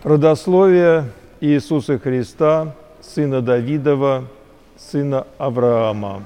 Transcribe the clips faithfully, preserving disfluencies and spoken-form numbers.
Родословие Иисуса Христа, сына Давидова, сына Авраама.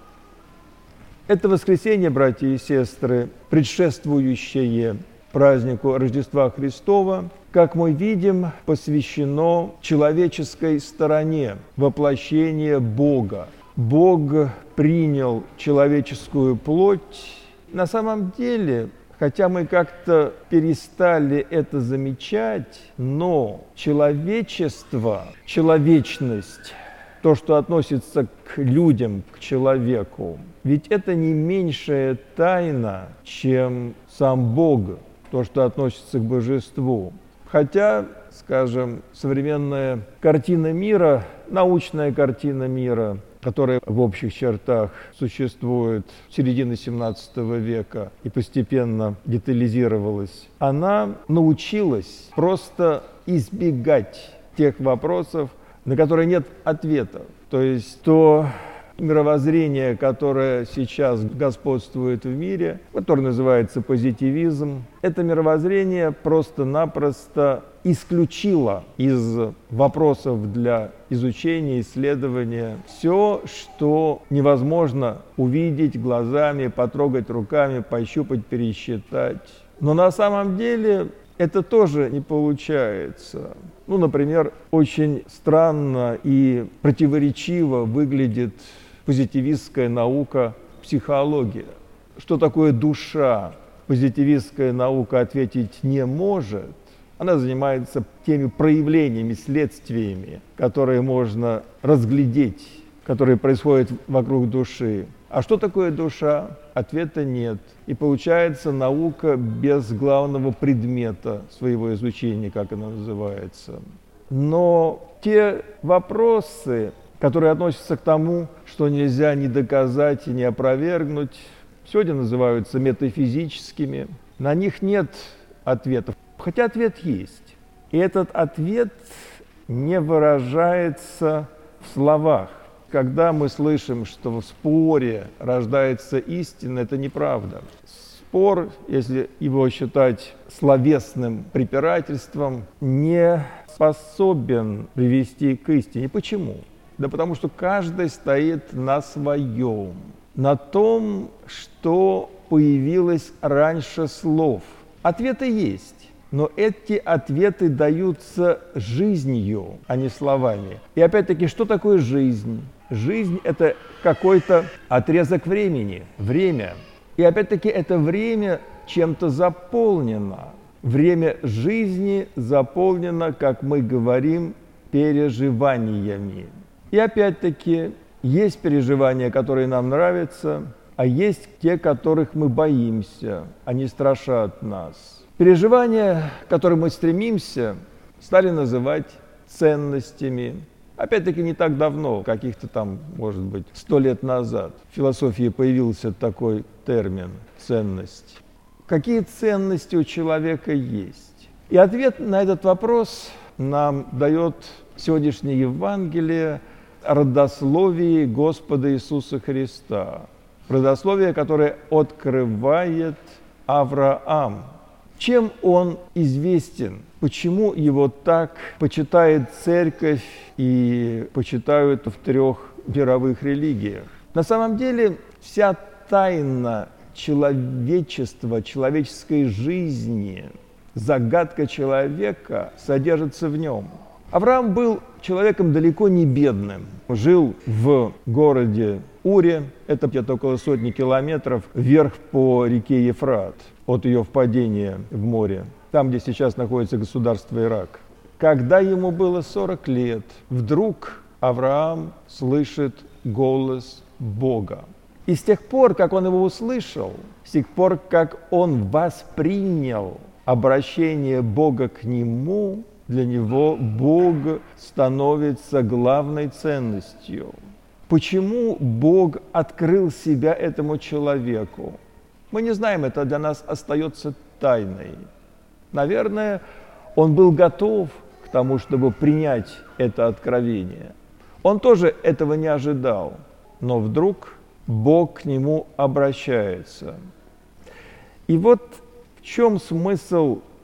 Это воскресенье, братья и сестры, предшествующее празднику Рождества Христова, как мы видим, посвящено человеческой стороне воплощения Бога. Бог принял человеческую плоть. На самом деле, хотя мы как-то перестали это замечать, но человечество, человечность, то, что относится к людям, к человеку, ведь это не меньшая тайна, чем сам Бог, то, что относится к божеству. Хотя, скажем, современная картина мира, научная картина мира, которая в общих чертах существует с середины семнадцатого века и постепенно детализировалась, она научилась просто избегать тех вопросов, на которые нет ответов. То есть то мировоззрение, которое сейчас господствует в мире, которое называется позитивизм, это мировоззрение просто-напросто исключило из вопросов для изучения, исследования все, что невозможно увидеть глазами, потрогать руками, пощупать, пересчитать. Но на самом деле это тоже не получается. Ну, например, очень странно и противоречиво выглядит позитивистская наука психология. Что такое душа? Позитивистская наука ответить не может. Она занимается теми проявлениями, следствиями, которые можно разглядеть, которые происходят вокруг души. А что такое душа? Ответа нет. И получается наука без главного предмета своего изучения, как она называется. Но те вопросы, которые относятся к тому, что нельзя ни доказать, ни опровергнуть, сегодня называются метафизическими. На них нет ответов, хотя ответ есть. И этот ответ не выражается в словах. Когда мы слышим, что в споре рождается истина, это неправда. Спор, если его считать словесным препирательством, не способен привести к истине. Почему? Да потому что каждый стоит на своем, на том, что появилось раньше слов. Ответы есть, но эти ответы даются жизнью, а не словами. И опять-таки, что такое жизнь? Жизнь – это какой-то отрезок времени, время. И опять-таки это время чем-то заполнено. Время жизни заполнено, как мы говорим, переживаниями. И опять-таки есть переживания, которые нам нравятся, а есть те, которых мы боимся, они страшат нас. Переживания, к которым мы стремимся, стали называть ценностями. Опять-таки не так давно, каких-то там, может быть, сто лет назад, в философии появился такой термин «ценность». Какие ценности у человека есть? И ответ на этот вопрос нам дает сегодняшнее Евангелие о родословии Господа Иисуса Христа. Родословие, которое открывает Авраам. Чем он известен? Почему его так почитает церковь и почитают в трех мировых религиях? На самом деле вся тайна человечества, человеческой жизни, загадка человека содержится в нем. Авраам был человеком далеко не бедным. Жил в городе Уре, это где-то около сотни километров вверх по реке Ефрат, от ее впадения в море, там, где сейчас находится государство Ирак. Когда ему было сорок лет, вдруг Авраам слышит голос Бога. И с тех пор, как он его услышал, с тех пор, как он воспринял обращение Бога к нему, для него Бог становится главной ценностью. Почему Бог открыл себя этому человеку? Мы не знаем, это для нас остается тайной. Наверное, он был готов к тому, чтобы принять это откровение. Он тоже этого не ожидал, но вдруг Бог к нему обращается. И вот в чем смысл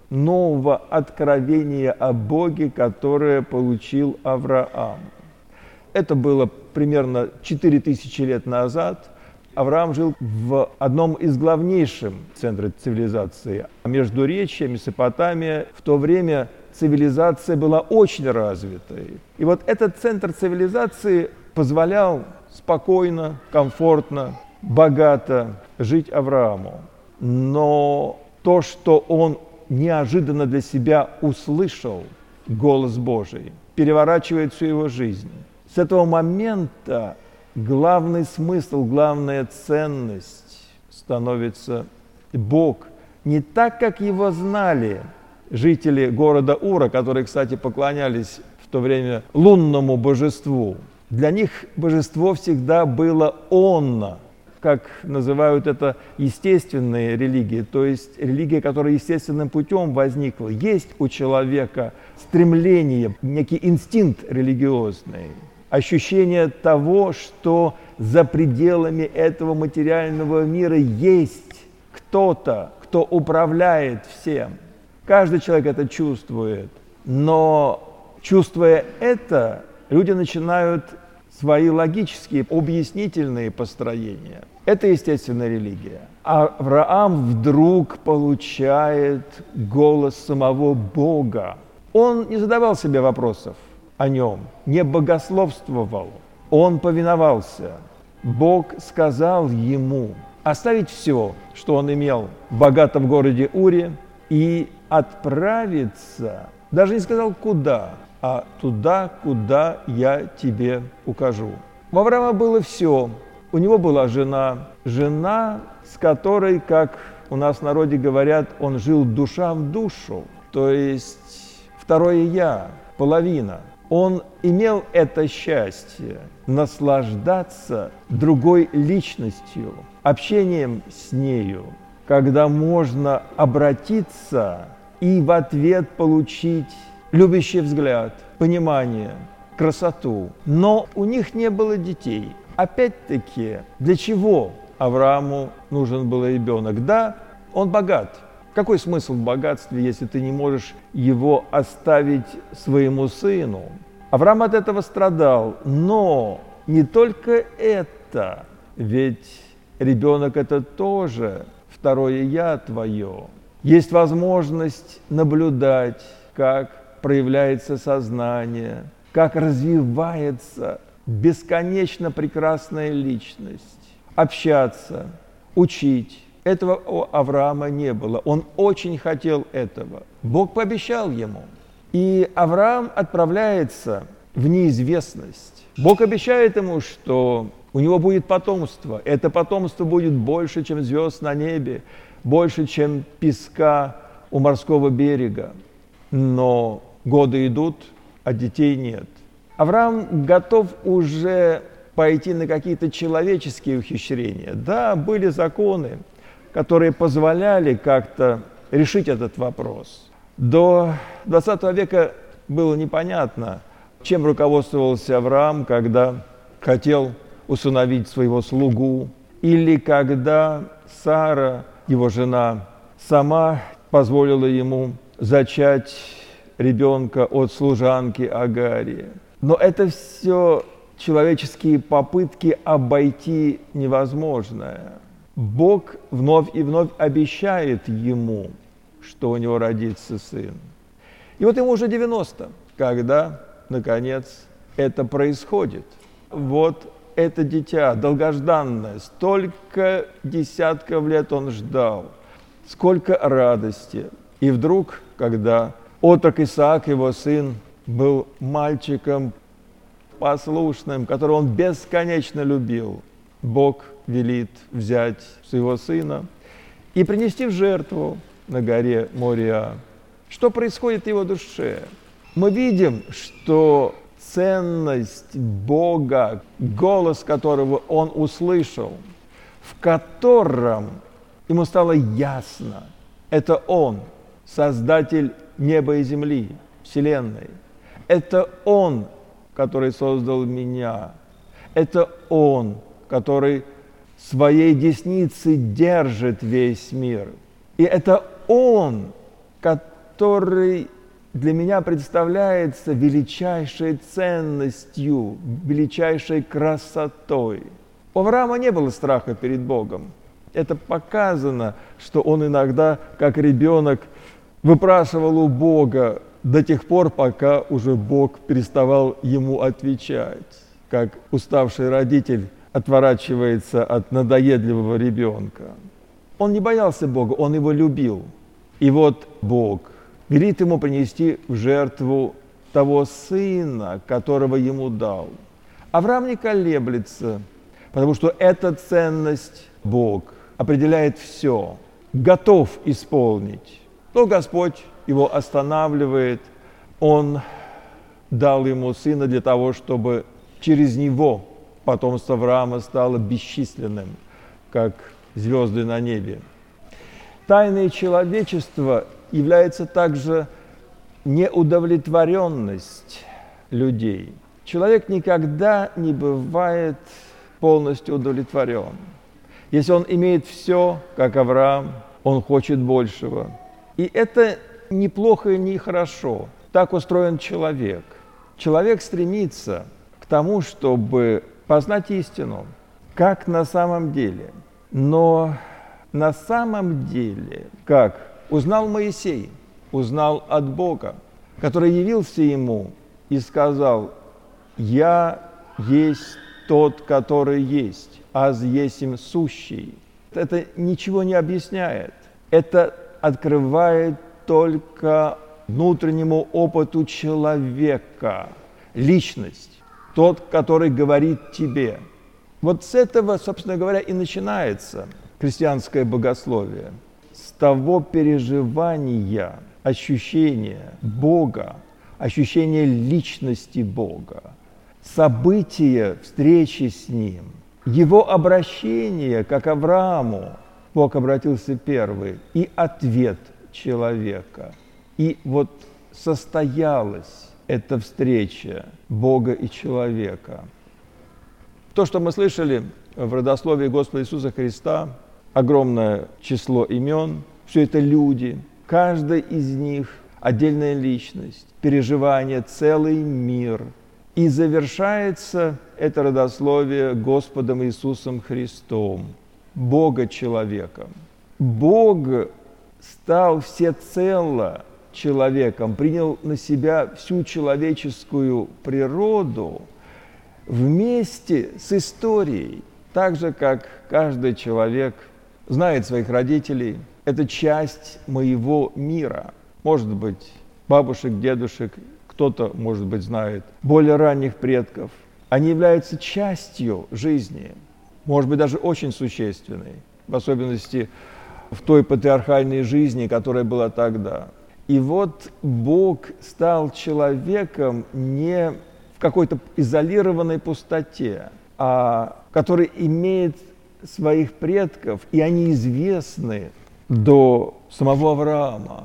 нового откровения о Боге, которое получил Авраам. Это было примерно четыре тысячи лет назад. Авраам жил в одном из главнейших центров цивилизации. Междуречье, Месопотамия. В то время цивилизация была очень развитой. И вот этот центр цивилизации позволял спокойно, комфортно, богато жить Аврааму. Но то, что он неожиданно для себя услышал голос Божий, переворачивает всю его жизнь. С этого момента главный смысл, главная ценность становится Бог. Не так, как его знали жители города Ура, которые, кстати, поклонялись в то время лунному божеству. Для них божество всегда было «онно», как называют это естественные религии, то есть религия, которая естественным путем возникла. Есть у человека стремление, некий инстинкт религиозный, ощущение того, что за пределами этого материального мира есть кто-то, кто управляет всем. Каждый человек это чувствует, но чувствуя это, люди начинают свои логические, объяснительные построения. Это естественная религия. А Авраам вдруг получает голос самого Бога. Он не задавал себе вопросов о нем, не богословствовал, он повиновался. Бог сказал ему оставить все, что он имел в богатом городе Уре, и отправиться, даже не сказал куда, а туда, куда я тебе укажу. У Авраама было все. У него была жена, жена, с которой, как у нас в народе говорят, он жил душа в душу, то есть второе «я», половина. Он имел это счастье наслаждаться другой личностью, общением с нею, когда можно обратиться и в ответ получить любящий взгляд, понимание, красоту. Но у них не было детей. Опять-таки, для чего Аврааму нужен был ребенок? Да, он богат. Какой смысл в богатстве, если ты не можешь его оставить своему сыну? Авраам от этого страдал, но не только это, ведь ребенок – это тоже второе «я» твое. Есть возможность наблюдать, как проявляется сознание, как развивается бесконечно прекрасная личность, общаться, учить. Этого у Авраама не было. Он очень хотел этого. Бог пообещал ему. И Авраам отправляется в неизвестность. Бог обещает ему, что у него будет потомство. Это потомство будет больше, чем звезд на небе, больше, чем песка у морского берега. Но годы идут, а детей нет. Авраам готов уже пойти на какие-то человеческие ухищрения. Да, были законы, которые позволяли как-то решить этот вопрос. До двадцатого века было непонятно, чем руководствовался Авраам, когда хотел усыновить своего слугу, или когда Сара, его жена, сама позволила ему зачать ребенка от служанки Агарии. Но это все человеческие попытки обойти невозможное. Бог вновь и вновь обещает ему, что у него родится сын. И вот ему уже девяносто, когда, наконец, это происходит. Вот это дитя, долгожданное, столько десятков лет он ждал, сколько радости. И вдруг, когда отрок Исаак, его сын, был мальчиком послушным, которого он бесконечно любил, Бог велит взять своего сына и принести в жертву на горе Мориа. Что происходит в его душе? Мы видим, что ценность Бога, голос которого он услышал, в котором ему стало ясно, это Он, Создатель неба и земли, Вселенной. Это Он, который создал меня. Это Он, который своей десницей держит весь мир. И это Он, который для меня представляется величайшей ценностью, величайшей красотой. У Авраама не было страха перед Богом. Это показано, что он иногда, как ребенок, выпрашивал у Бога до тех пор, пока уже Бог переставал ему отвечать, как уставший родитель отворачивается от надоедливого ребенка. Он не боялся Бога, он его любил. И вот Бог велит ему принести в жертву того сына, которого ему дал. Авраам не колеблется, потому что эта ценность Бог определяет все, готов исполнить. Но Господь его останавливает, Он дал ему сына для того, чтобы через него потомство Авраама стало бесчисленным, как звезды на небе. Тайной человечества является также неудовлетворенность людей. Человек никогда не бывает полностью удовлетворен. Если он имеет все, как Авраам, он хочет большего. И это неплохо и не хорошо. Так устроен человек. Человек стремится к тому, чтобы познать истину, как на самом деле. Но на самом деле, как узнал Моисей, узнал от Бога, который явился ему и сказал: «Я есть тот, который есть, аз есмь сущий». Это ничего не объясняет. Это открывает только внутреннему опыту человека личность, тот, который говорит тебе. Вот с этого, собственно говоря, и начинается христианское богословие. С того переживания, ощущения Бога, ощущения личности Бога, события встречи с Ним, Его обращение, как Аврааму, Бог обратился первый, и ответ человека. И вот состоялась эта встреча Бога и человека. То, что мы слышали в родословии Господа Иисуса Христа, огромное число имен, все это люди, каждый из них отдельная личность, переживание, целый мир. И завершается это родословие Господом Иисусом Христом, Бога человеком. Бог стал всецело человеком, принял на себя всю человеческую природу вместе с историей, так же, как каждый человек знает своих родителей. Это часть моего мира. Может быть, бабушек, дедушек, кто-то, может быть, знает более ранних предков. Они являются частью жизни, может быть, даже очень существенной, в особенности в той патриархальной жизни, которая была тогда. И вот Бог стал человеком не в какой-то изолированной пустоте, а который имеет своих предков, и они известны до самого Авраама.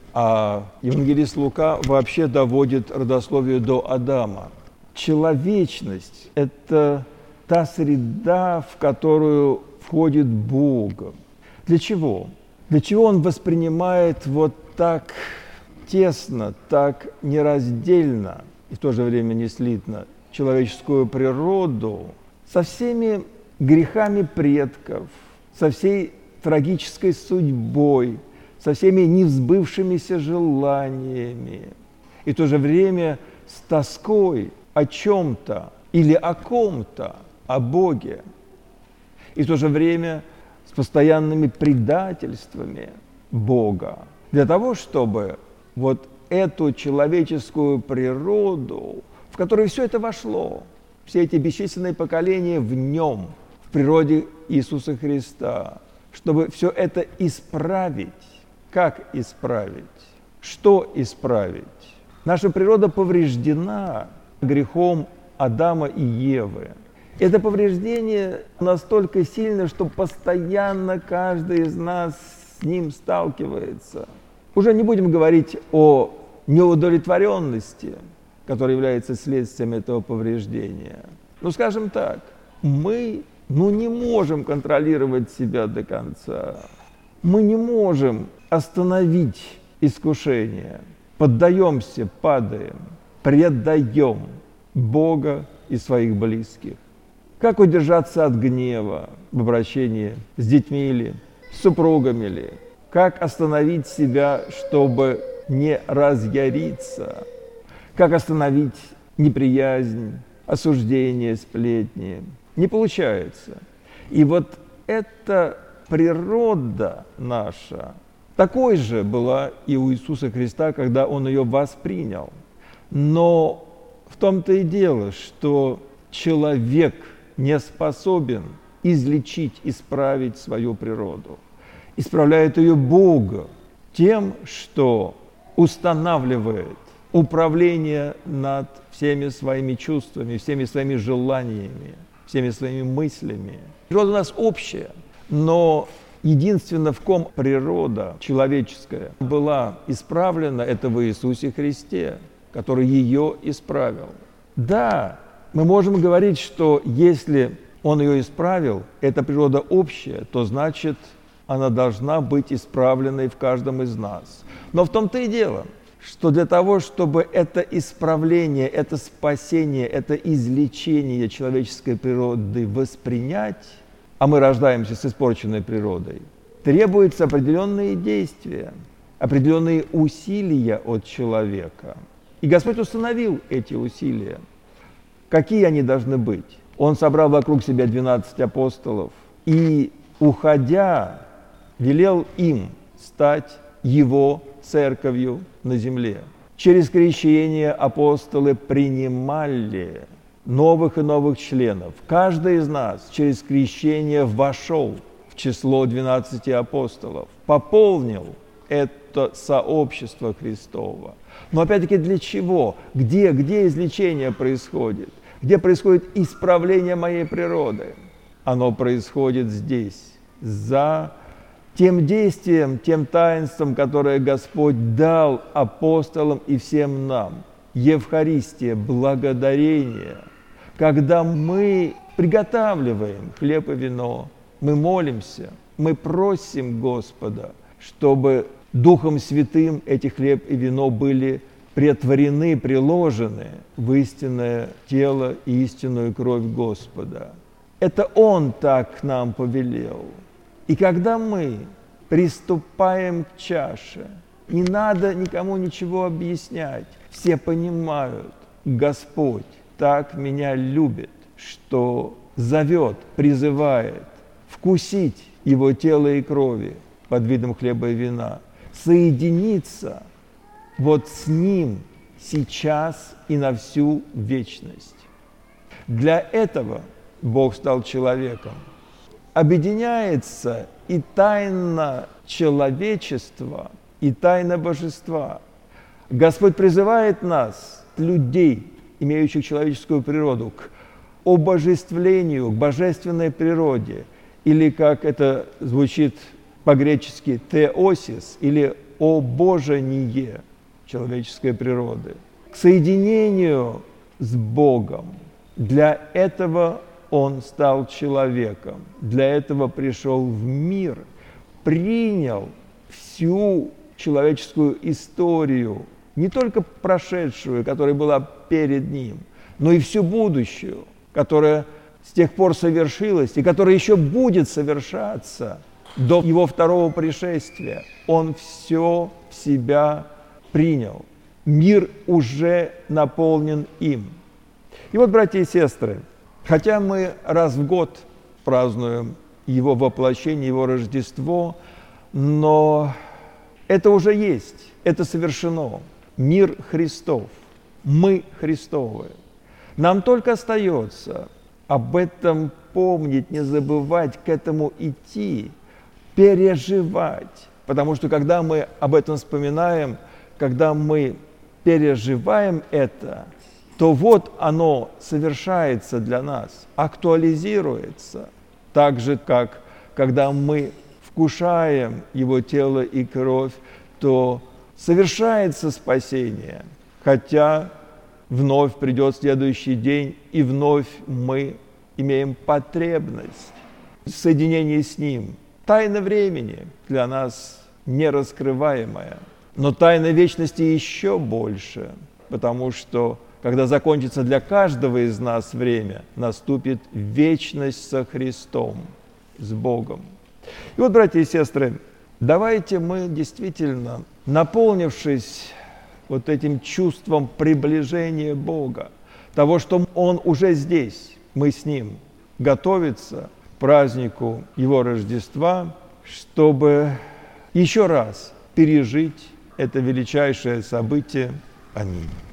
А евангелист Лука вообще доводит родословие до Адама. Человечность – это та среда, в которую входит Бог. Для чего? Для чего Он воспринимает вот так тесно, так нераздельно и в то же время не слитно человеческую природу со всеми грехами предков, со всей трагической судьбой, со всеми невзбывшимися желаниями, и в то же время с тоской о чем-то или о ком-то, о Боге, и в то же время с постоянными предательствами Бога, для того, чтобы вот эту человеческую природу, в которую все это вошло, все эти бесчисленные поколения в нем, в природе Иисуса Христа, чтобы все это исправить. Как исправить? Что исправить? Наша природа повреждена грехом Адама и Евы. Это повреждение настолько сильно, что постоянно каждый из нас с ним сталкивается. Уже не будем говорить о неудовлетворенности, которая является следствием этого повреждения. Ну, скажем так, мы ну, не можем контролировать себя до конца. Мы не можем остановить искушения, поддаемся, падаем, предаем Бога и своих близких. Как удержаться от гнева в обращении с детьми или с супругами ли? Как остановить себя, чтобы не разъяриться? Как остановить неприязнь, осуждение, сплетни? Не получается. И вот эта природа наша такой же была и у Иисуса Христа, когда Он ее воспринял. Но в том-то и дело, что человек не способен излечить, исправить свою природу. Исправляет ее Бог тем, что устанавливает управление над всеми своими чувствами, всеми своими желаниями, всеми своими мыслями. Природа у нас общая, но единственно в ком природа человеческая была исправлена, это в Иисусе Христе, который ее исправил. Да, мы можем говорить, что если Он ее исправил, эта природа общая, то значит, она должна быть исправленной в каждом из нас. Но в том-то и дело, что для того, чтобы это исправление, это спасение, это излечение человеческой природы воспринять, а мы рождаемся с испорченной природой, требуются определенные действия, определенные усилия от человека. И Господь установил эти усилия. Какие они должны быть? Он собрал вокруг себя двенадцать апостолов и, уходя, велел им стать Его церковью на земле. Через крещение апостолы принимали новых и новых членов. Каждый из нас через крещение вошел в число двенадцати апостолов, пополнил это сообщество Христово. Но опять-таки для чего? Где, где излечение происходит? Где происходит исправление моей природы? Оно происходит здесь, за тем действием, тем таинством, которое Господь дал апостолам и всем нам. Евхаристия, благодарение. Когда мы приготавливаем хлеб и вино, мы молимся, мы просим Господа, чтобы Духом Святым эти хлеб и вино были претворены, приложены в истинное тело и истинную кровь Господа. Это Он так нам повелел. И когда мы приступаем к чаше, не надо никому ничего объяснять. Все понимают, Господь так меня любит, что зовет, призывает вкусить Его тело и крови под видом хлеба и вина, соединиться вот с Ним сейчас и на всю вечность. Для этого Бог стал человеком. Объединяется и тайна человечества, и тайна божества. Господь призывает нас, людей, имеющих человеческую природу, к обожествлению, к божественной природе, или, как это звучит по-гречески, «теосис», или «обожение» человеческой природы, к соединению с Богом. Для этого Он стал человеком, для этого пришел в мир, принял всю человеческую историю, не только прошедшую, которая была перед Ним, но и всю будущую, которая с тех пор совершилась и которая еще будет совершаться до Его второго пришествия. Он все в себя принял. Мир уже наполнен им. И вот, братья и сестры, хотя мы раз в год празднуем Его воплощение, Его Рождество, но это уже есть, это совершено. Мир Христов, мы Христовы. Нам только остается об этом помнить, не забывать, к этому идти, переживать. Потому что когда мы об этом вспоминаем, когда мы переживаем это, то вот оно совершается для нас, актуализируется. Так же, как когда мы вкушаем Его тело и кровь, то совершается спасение. Хотя вновь придет следующий день, и вновь мы имеем потребность в соединении с Ним. Тайна времени для нас нераскрываемая, Но тайна вечности еще больше, потому что, когда закончится для каждого из нас время, наступит вечность со Христом, с Богом. И вот, братья и сестры, давайте мы действительно, наполнившись вот этим чувством приближения Бога, того, что Он уже здесь, мы с Ним, готовиться к празднику Его Рождества, чтобы еще раз пережить это величайшее событие. Аминь.